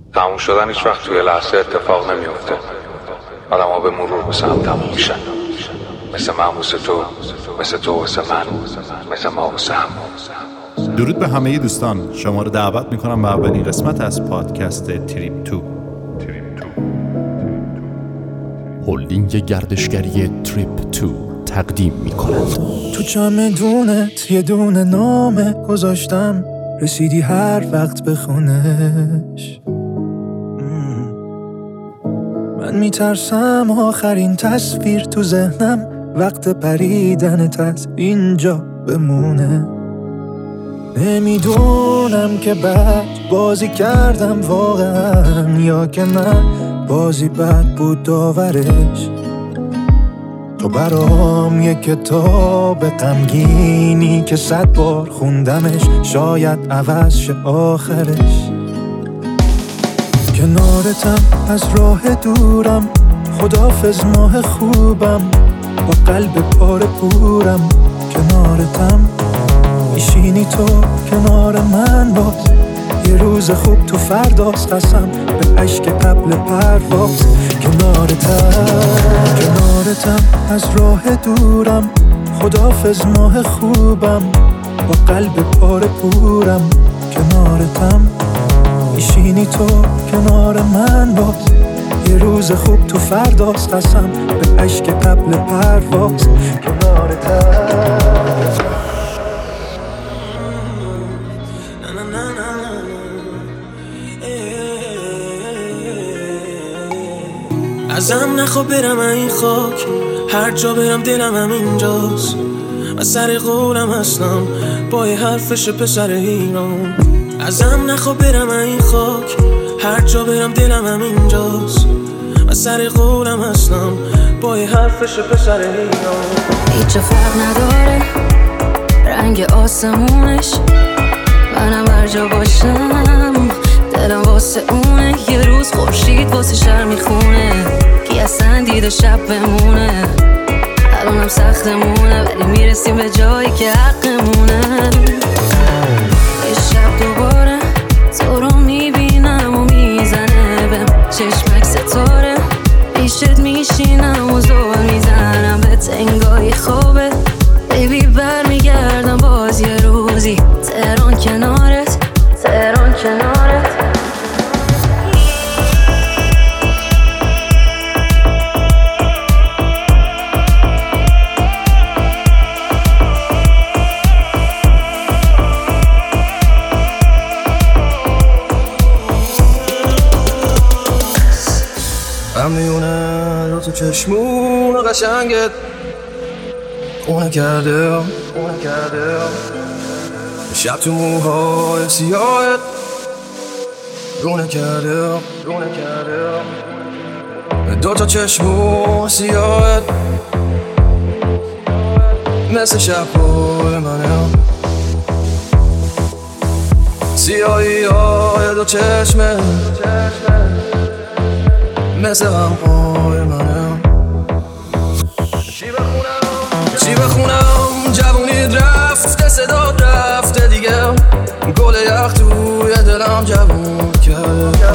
تموم شدن هیچ وقت توی لحظه اتفاق نمیفته. آدم ها به مرور به سهم تموم میشن، مثل من واسه تو، مثل تو واسه من، مثل ما واسه هم. درود به همه دوستان، شما رو دعوت میکنم به اولین قسمت از پادکست تریپ تو. هلدینگ گردشگری تریپ تو تقدیم میکنند. تو چمدونت یه دونه نامه گذاشتم، رسیدی هر وقت بخونش. من میترسم آخرین تصویر تو ذهنم وقت پریدنت از اینجا بمونه. نمیدونم که بد بازی کردم واقعا یا که نه بازی بد بود داورش. تو برام یه کتاب غمگینی که 100 بار خوندمش، شاید عوض شه آخرش. کنارتم از راه دورم، خداحافظ ماه خوبم، با قلب پاره پورم. کنارتم میشینی تو کنار من، باز یه روز خوب تو فرداست، قسم به عشق قبل پرواز. کنارتم از راه دورم، خداحافظ ماه خوبم، با قلب پاره پورم. کنارتم میشینی تو کنار من، باز یه روز خوب تو فرداست، قسم به عشق قبل پرواز. کنارتم ازم نخوا برم این خاک، هر جا برم دلم هم اینجاست. من سر قولم هستم با یه حرفش پسر ایران. ازم نخوا برم این خاک، هر جا برم دلم هم اینجاست. من سر قولم هستم با یه حرفش پسر ایران. هیچ فرق نداره رنگ آسمونش، منم هر جا باشم دلم واسه اونه. یه روز خورشید واسه شهر میخونه، کی اصلا دیده شب بمونه. الانم سختمونه ولی میرسیم به جایی که حقمونه. یه شب دوباره تو رو میبینم و میزنه بهم چشمک ستاره، پیشت میشینم و زول میزنم به تنگای خوابه. بیبی برمیگردم باز یه روزی، تهران کنارت، تهران کنارت. میونه رو تو چشمون قشنگت خونه کرده، شب تو موهای سیاهت رونه کرده. دوتا چشمون سیاهت مثل شب‌های منه، سیاهی های دو چشمه مثل غم‌های منم. چی بخونم جوونید رفته، صدات رفته دیگه، گل یخ توی دلم جوون کرده.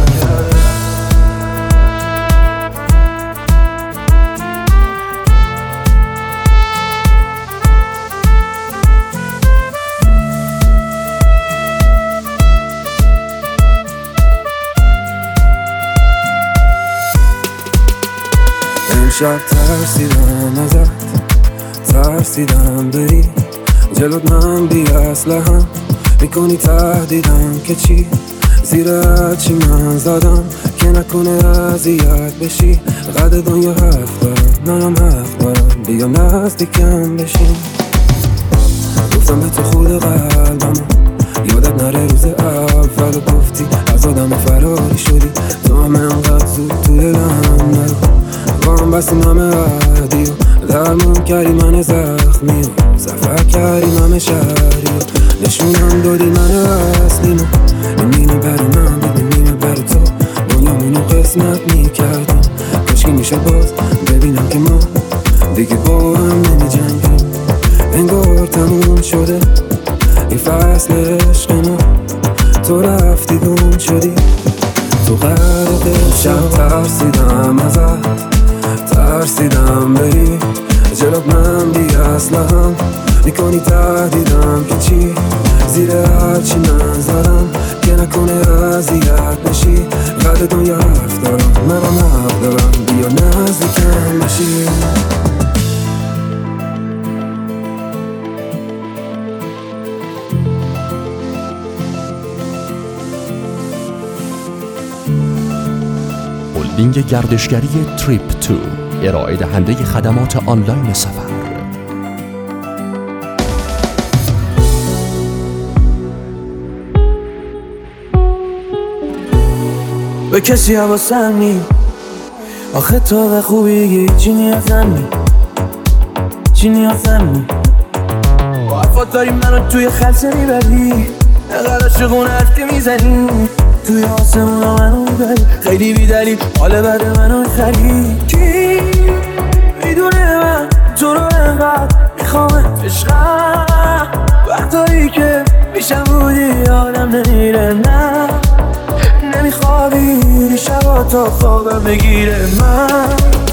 شب ترسیدم ازت، ترسیدم بری جلوت، من بی اسلحه‌ام میکنی تهدیدم که چی؟ زیر چی من زدم که نکنه اذیت بشی. قد دنیا حرف دارم، منم حرف دارم، بیا نزدیکم بشین. گفتم به تو خود قلبم، یادت نره روز اول گفتی از آدم فراری شدی. تو هم انقدر زود تو دلم نرو، با هم بستیم همه عهدی و درمون کردی من زخمی و سفر کردیم همه شهری و نشونم دادی من اصلیم و نینه بر من بدیم نینه بر تو، دنیامونو قسمت میکردیم. کاشکی میشه باز ببینم که ما دیگه با هم نمی جنگیم. انگار تموم شده این فصل عشق ما، تو رفتی گم شدی چی نظرم که نکنه اذیت نشی. قد دنیا حرف دارم، منم حق دارم، بیا نزدیکم بشی. هلدینگ گردشگری تریپ تو، ارائه دهنده خدمات آنلاین سفر. به کسی حواسم نی، آخه تو به خوبی چی نیازم نی، چی نیازم نی. با حرفات داری منو توی خلصه میبری، نقل عاشقونه حرف که میزنی، توی آسمون ها منو میبری، خیلی بیدلیل حال بد منو میخری. کی میدونه من تو رو انقدر میخوامت عشقم، وقتایی که میشم بودی آدم نمیره، نه نمیخوابی شبا تا خوابم بگیره. من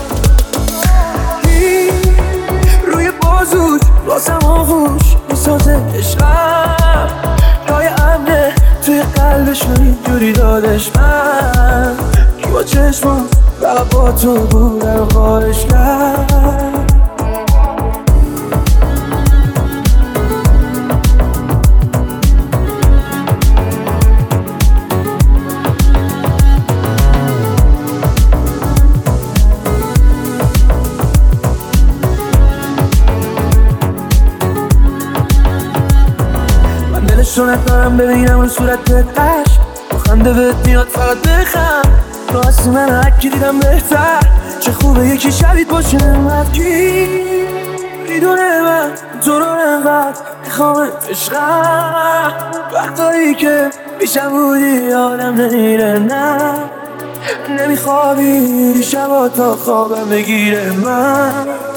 روی بازوش واسم آغوش میسازه عشقم، جای امنه توی قلبش من اینجوری دادش. من کی با چشمم فقط با تو بودن و خواهش کرد. شونت دارم ببینم اون صورت قش، با خنده بهت میاد فقط بخم. راستی من هرکی دیدم بهتر، چه خوبه یکی شبیت باشه نمت. کی میدونه من تو رو انقدر میخوامت عشقم، وقتایی که پیشم بودی آدم نمیره، نه نمیخوابی شبا تا خوابم بگیره. من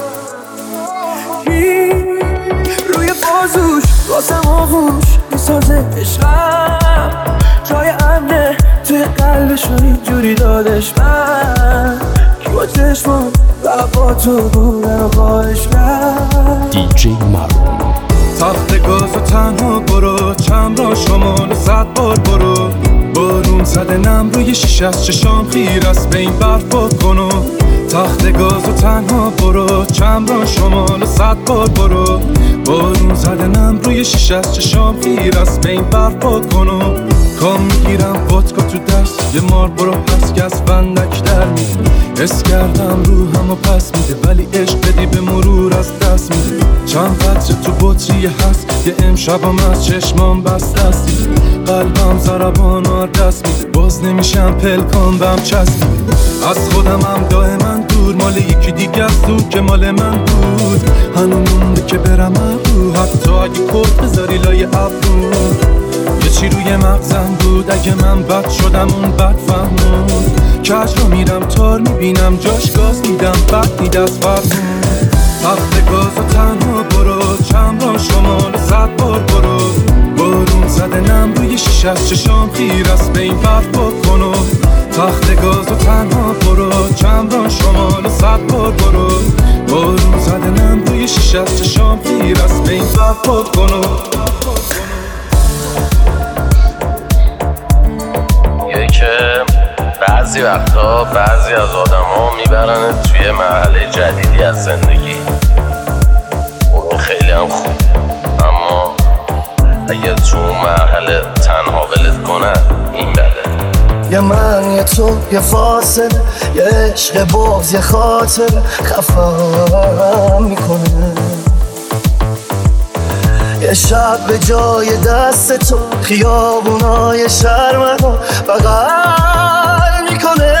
روی بازوش واسم آغوش میسازه عشقم، جای امنه توی قلبش من اینجوری دادش. من کی با چشمم فقط با تو بودن و خواهش کرد. دیجی مارون. تخت گاز و تنها برو، چند را شمال 100 بار برو. بارون زده نم روی شیشه از چشام خیر است، به این برفا کنو. تخت گاز و تنها برو، چند را شمال 100 بار برو. بارون زده نم روی شیشه از چشام خیر است، به این برفا کنو. کام میگیرم ودکا تو دست، یه مار برو هست که از بندک در میده. حس کردم روحم و پس میده، ولی عشق بدی به مرور از دست میده. چند قطره تو بطریه هست، یه امشبم از چشمام بست دستی. قلبم ضربان و دست میده، باز نمیشم پلکان بهم چسب میده. از خودم هم دائما دور، مال یکی دیگه است تو که مال من بود. هنو مونده که برم ابرو، حتی اگه کت بذاری لای ابرو. یه چی روی مغزم بود، اگه من بد شدم اون بد فهمون. کج رو میرم تار میبینم جاش گاز میدم، بد میده از فرمون. تخت گاز و تنها برو، چند را شمال 100 بار برو. بارون زده نم روی شیشه از چشام خیر است، به این برفا کنو. تخت گاز و تنها برو، چند را شمال 100 بار برو. بارون زده نم روی شیشه از چشام خیر است، به این برفا کنو. که بعضی وقتا بعضی از آدم ها میبرن توی مرحله جدیدی از زندگی. خب خیلی هم خوب، اما اگه تو مرحله تنها ولت کنن این بده. یه من یه تو یه فاصله، یه عشق باز یه خاطر خفم میکنه. یه شب به جای دست تو خیابونای شهر منو بغل میکنه.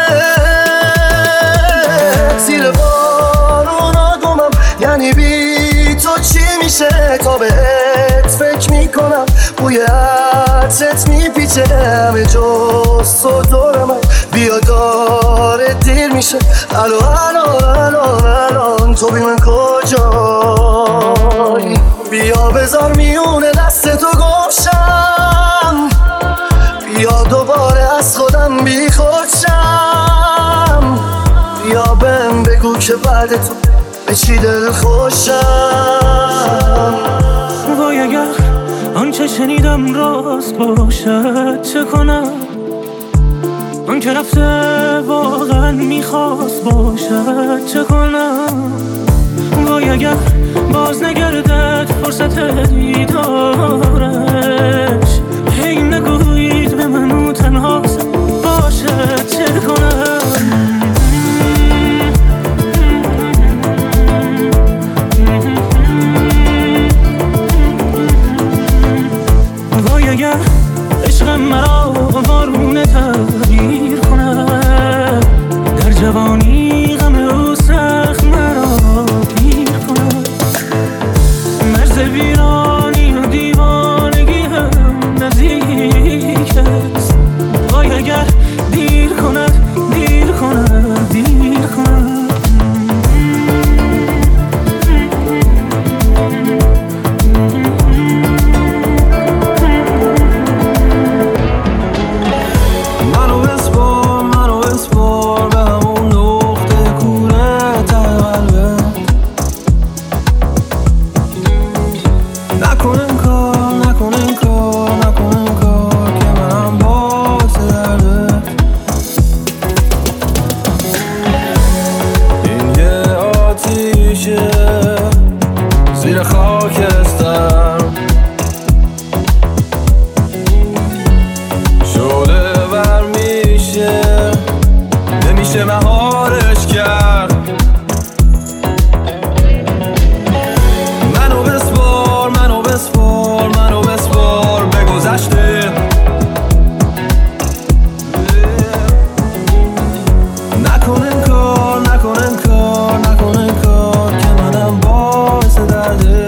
زیر بارونا گمم، یعنی بی تو چی میشه؟ تا بهت فکر میکنم، بوی عطرت میپیچه همه جز تو دورم. بیا داره دیر میشه، الان تو بی من کجایی؟ بیا بذار میونه دست تو گمشم، بیا دوباره از خودم بی خودشم. بیا بهم بگو که بعد تو به چی دل خوشم. وای اگر آنچه شنیدم راست باشد چه کنم؟ آن که رفته واقعا میخواست باشد چه کنم؟ وای اگر باز نگردد فرصت دیدارش، هی نگویید به من او تنهاست باشد چه کنم؟ وای اگر عشقم مرا وارونه تغییر کند، در جوانی غم او سخت مرا گیر کند، مرز ویرانی و دیوانگی هم نزدیک است. وای اگر دیر کند دیر کند دیر کند. زیر خاکستر شعله ور میشه، نمیشه مهارش کرد. منو بسپار منو بسپار منو بسپار به گذشته، نکن انکار نکن انکار نکن انکار که منم باعث درده.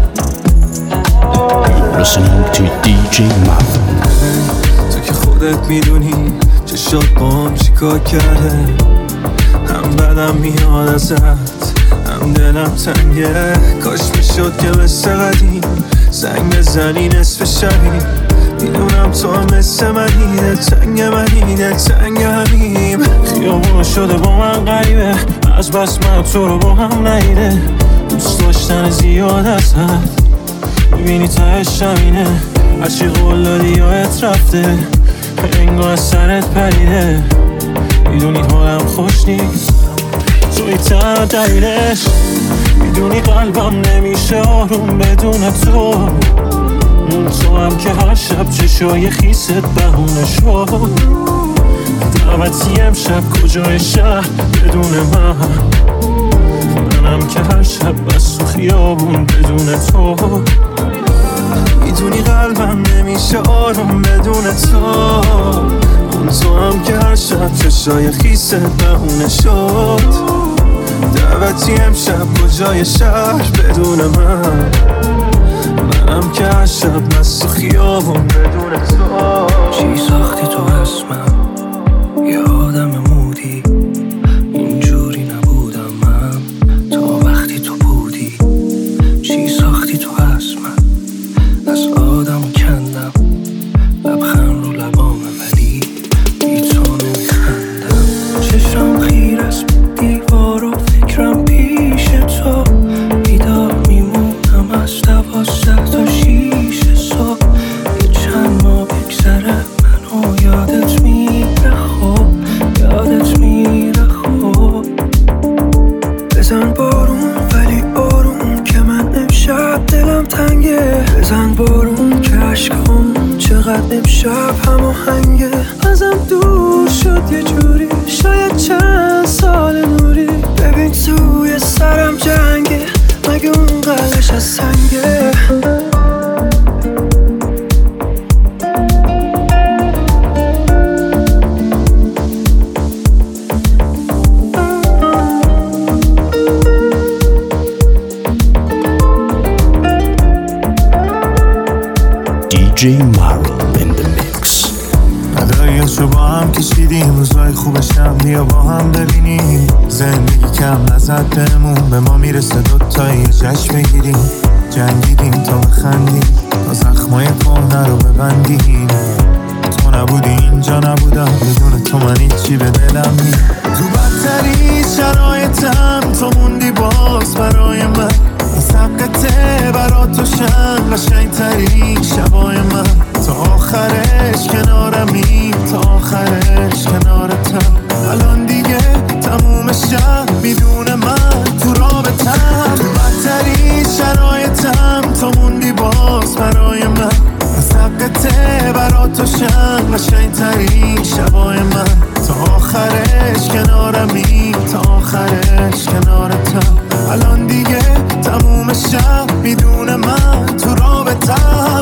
You're listening to DJ Maro. تو که خودت میدونی چه شد بام چیکار کرده، هم بدم میاد ازت هم دلم تنگه. کاش میشد که مثل قدیم زنگ بزنی نصف شبی، میدونم تو هم مثل منی، دلتنگ منی دلتنگ همیم. خیابون شده با من غریبه، از بس من تو رو با هم نیده. دوست داشتن زیاد ازت میبینی تهش همینه، هرچی قول دادی یادت رفته، انگار از سرت پریده. میدونی حالم خوش نیست توی تنها دلیلش، میدونی قلبم نمیشه آروم بدون تو. تو هم که هر شب چشای خیست بهونه شد، دعوتی امشب کجای شهر بدون من. منم که هر شب بس تو خیابون بدون تو. میدونی قلبم نمیشه آروم بدون تو. اون تو هم که هر شب چشای خیست بهونه شد، دعوتی امشب کجای شهر بدون من. منم که هر شب بس تو خیابون بدون تو. چی ساختی تو اسمم یه آدم مودی، اینجوری نبودم من تا وقتی تو بودی. چی ساختی تو اسمم از آدم کندم، لبخند رو لبامه ولی بی تو نمیخندم. چشم خیر از دیوار و فکرم پیش تو، بیدار میمونم از 12 تا 6 صبح. یه چند ماه بگذره منو یادت میره خوب، یادت میره خوب. بزن بارون ولی بارون که من امشب دلم تنگه. بزن بارون که عشقام چقدر امشب هماهنگه. ازم دور شد یه جوری شاید چند سال نوری. ببین توی سرم جنگه مگه اون قلبش از سنگه. DJ Maro in the mix. نداییاشو با هم کشیدیم، روزای خوبشم بیا با هم ببینیم. زندگی کم نزد بهمون، به ما میرسه دوتایی جشن بگیریم. جنگیدیم تا بخندیم، تا زخمای کهنه رو ببندیم. تو نبودی اینجا نبودم، بدون تو من هیچی به دلم نیم. تو بدترین شرایطم تو موندی باز برای من. این سبقته برا تو شن قشنگ‌ترین شبای من تا آخرش کنارمی، تا آخرش کنارتم. الان دیگه تموم شب میدونه من تو رابطم، تو بدترین شرایطم تا موندی باز برای من. از حقته برا تو شن قشنگ‌ترین شبای من تا آخرش کنارمی، تا آخرش کنارتم. الان دیگه تموم شب میدونه من تو رابطم.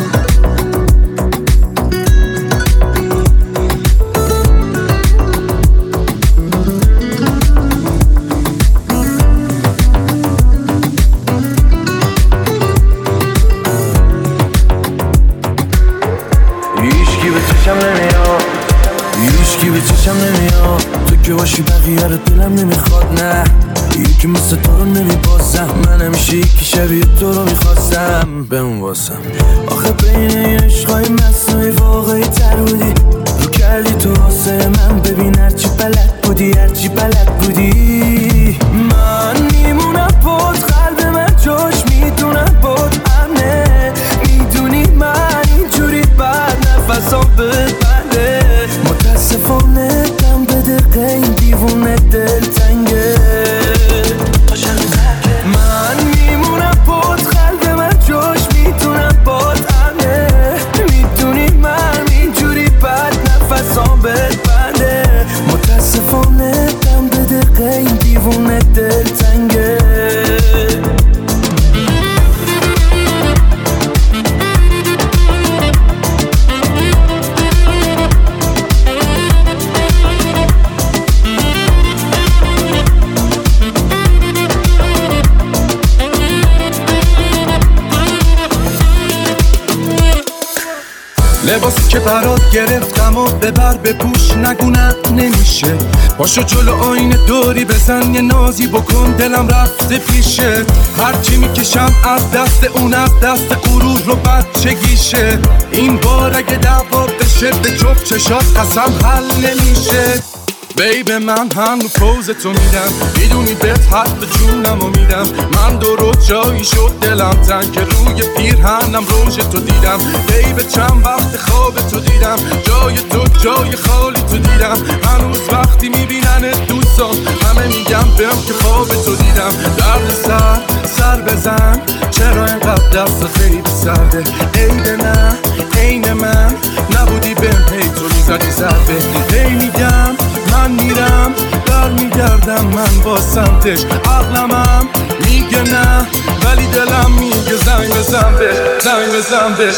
هیچکی به چشم نمیاد، تو که باشی بقیه رو دلم نمیخواد. نه یکی مثل تو رو نمیبازم، من همیشه یکی شبیه تو رو میخواستم بمون واسم. آخه بین این عشقای مصنوعی واقعی تر بودی، رو کردی تو واسه من. ببین هرچی بلد بودی، هرچی بلد بودی. من میمونم بود، قلب من جاش میدونم بود امنه. میدونی من اینجوری بعد نفسام ببنده. متاسفانه دم به دقیقه این دیوونه دل تنگه. من میمونم بود، قلب من جاش میدونم بود امنه. میدونی من اینجوری بعد نفسام ببنده. متاسفانه دم به دقیقه این دیوونه دل تنگه. لباسی که برات گرفتم و ببر بپوش، نگونه نمیشه. باشو جلو آینه دوری بزن، یه نازی بکن، دلم رفته پیشه. هرچی میکشم از دست اون، از دست غرور رو بچگیشه. این بار اگه دعوا بشه به جفت چشات قسم حل نمیشه. بیب من هم رو پوز تو میدم، میدونی بهت حق جونم و میدم. من درست جایی شد دلم تنگ که روی پیرهنم روش تو دیدم. بیب چند وقت خواب تو دیدم، جای تو جای خالی تو دیدم. هنوز وقتی میبیننت دوستان همه میگم بهم که خواب تو دیدم. درد سر بزن، چرا اینقدر دست خیلی سرده. عید نه عین من نبودی بهم، هی تو میزدی ضربه. هی میگم من میرم برمیگردم من با سمتش. عقلمم میگه نه ولی دلم میگه زنگ بزن بهش، زنگ بزن بهش.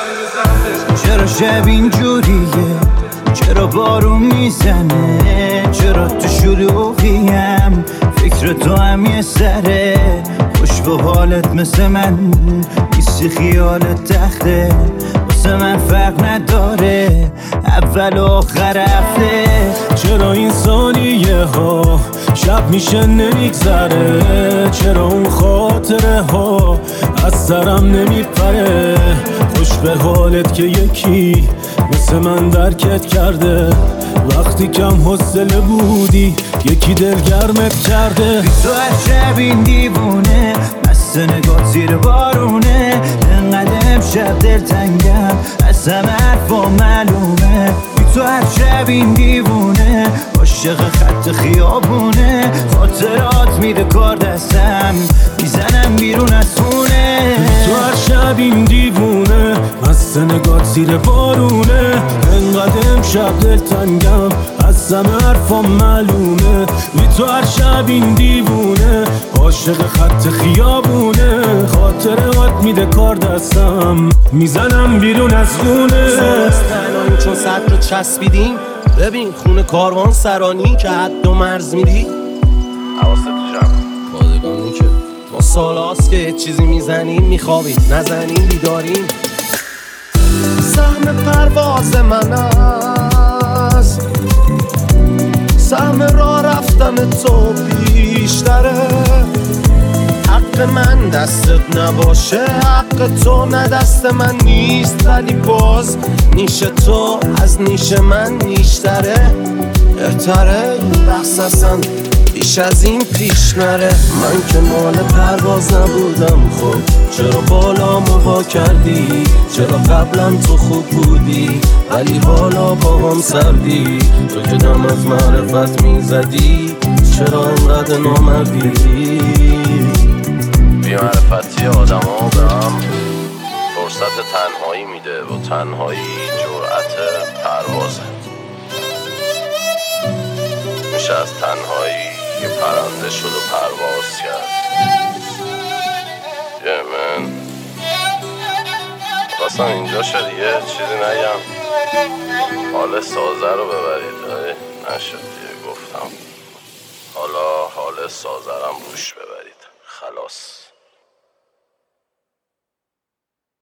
چرا شب اینجوریه، چرا بارون میزنه، چرا تو شلوغیم فکر تو هم یه سره. خوش به حالت مثل من نیستی، خیالت تخته واسه من فرق نداره اول و آخر هفته. چرا این ثانیه ها شب میشه نمیگذره، چرا اون خاطره ها از سرم نمیپره. خوش به حالت که یکی مثل من درکت کرده، وقتی کم حوصله بودی یکی دلگرمت کرده. تو هر شب این دیوونه مست نگات زیر بارونه. انقدر امشب دلتنگم از همه حرفا معلومه. تو هر شب این دیوونه عاشق خط خیابونه. خاطرات میره کار دستم میزنم بیرون از خونه. تو هر شب این دیوونه مست نگات زیر بارونه. انقدر امشب دلتنگم از همه حرفا معلومه. تو هر شب این دیوونه عاشق خط خیابونه. خاطرات میده کار دستم میزنم بیرون از خونه. تنهایی چون صد رو چسبیدیم، ببین خونه کاروان سرانی که حد و مرز میدی. حواست تو جمع پادگانی که ما سال هاست که چیزی میزنیم میخوابیم، نزنیم بیداریم. سهم پرواز من است، سهم راه رفتن تو بیشتره. حق من دستت نباشه، حق تو نه دست من نیست. ولی باز نیش تو از نیش من نیشتره. بهتره این بحث اصلا بیش از این پیش نره. من که مال پرواز نبودم، خب چرا بالا موا کردی؟ چرا قبلا تو خوب بودی ولی حالا با هم سردی؟ تو که دم از معرفت میزدی چرا انقدر نامردی؟ بی‌معرفتی آدم ها به هم فرصت تنهایی میده و تنهایی جرأت پروازه. میشه از تنهایی یه پرنده شد و پرواز کرد. من خواستم اینجا شد یه چیزی نگم، حال سازه رو ببرید. نشد دیگه، گفتم حالا حال سازه رو روش ببرید. خلاص.